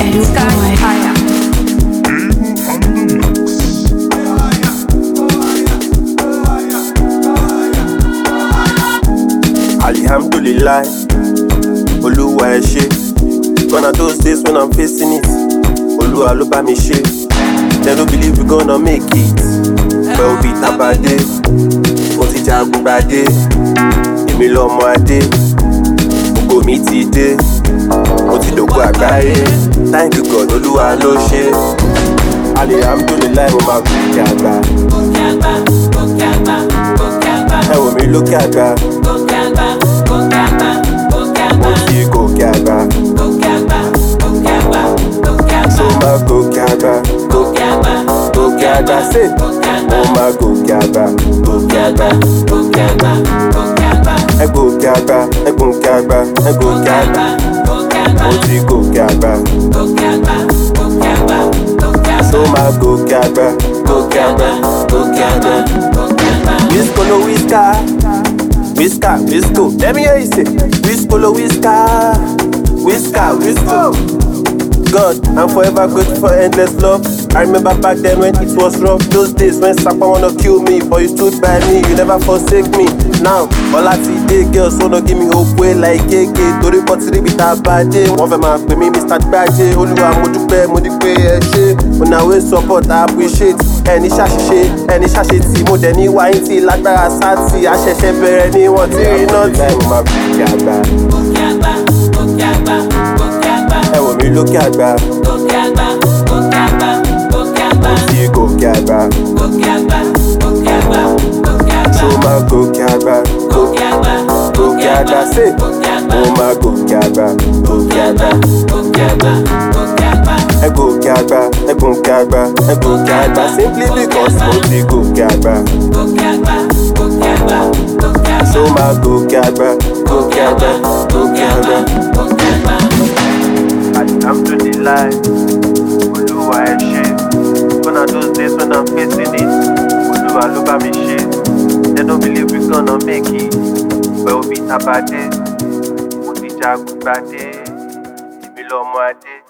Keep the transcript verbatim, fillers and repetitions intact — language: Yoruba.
Sky Fire. Alhamdulillah, Oluwa ẹ ṣé. Gonna those days when I'm facing it, Oluwa ló bá mi ṣe. They don't believe we gonna make it, but we beat abade. Mo ti jagun gbadé, èmi lọmọ adé. Ògo mi ti dé, mo ti dògo àgbáyé. Thank you God, Oluwa ló ṣe. Alhamdulillah, mo máa gòkè àgbà. Ẹ wò mí lókè àgbà. Mo ti gòkè àgbà. So máa gòkè àgbà. Gòkè àgbà ṣe. Mo máa gòkè àgbà. Gòkè àgbà. Ẹ gòkè àgbà. Ẹ gòkè àgbà. Ẹ gòkè àgbà. Mo ti gòkè àgbà. So máa gòkè àgbà. Gòkè àgbà. Gòkè àgbà. Whisco no whisker. Whisker, Whisco. Let me hear you say. Whisco no whisker. Whisker, Whisco. God, I'm forever grateful for endless love. I remember back then when it was rough. Those days when Sapa wanna kill me, but you stood by me, you never forsake me. Now, all I see day girls wanna give me hope way like K K. Tori potiri bita baje, wọ́n fẹ́ máa pè mí Mister Gbaje. Olúwa mo dúpẹ́, mo dúpẹ́ ẹ ṣé. Una wey support, I appreciate. Ẹni ṣàṣìṣe, ẹni ṣàṣetì, mo dẹ̀ ní wáyé tí lágbára sáàtì. Àṣẹ̀ṣẹ̀ bẹ̀rẹ̀ ni wọ́n ti rí náà tí. Mo máa gòkè àgbà. Ẹ wò mí lókè àgbà. Mo ti gòkè àgbà. So máa gòkè àgbà. Gòkè àgbà ṣe. Mo máa gòkè àgbà. Gòkè àgbà. Ẹ gòkè àgbà. Ẹ gòkè àgbà. Ẹ gòkè àgbà simply because mo ti gòkè àgbà. So máa gòkè àgbà. Gòkè àgbà. Gòkè àgbà. Alhamdulillah, Oluwa ẹ ṣé. Gonna those days when I'm facing it, Oluwa ló bá mi ṣe. They don't believe we gonna make it, but we beat abade. Mo ti jagun gbadé, èmi lọmọ adé.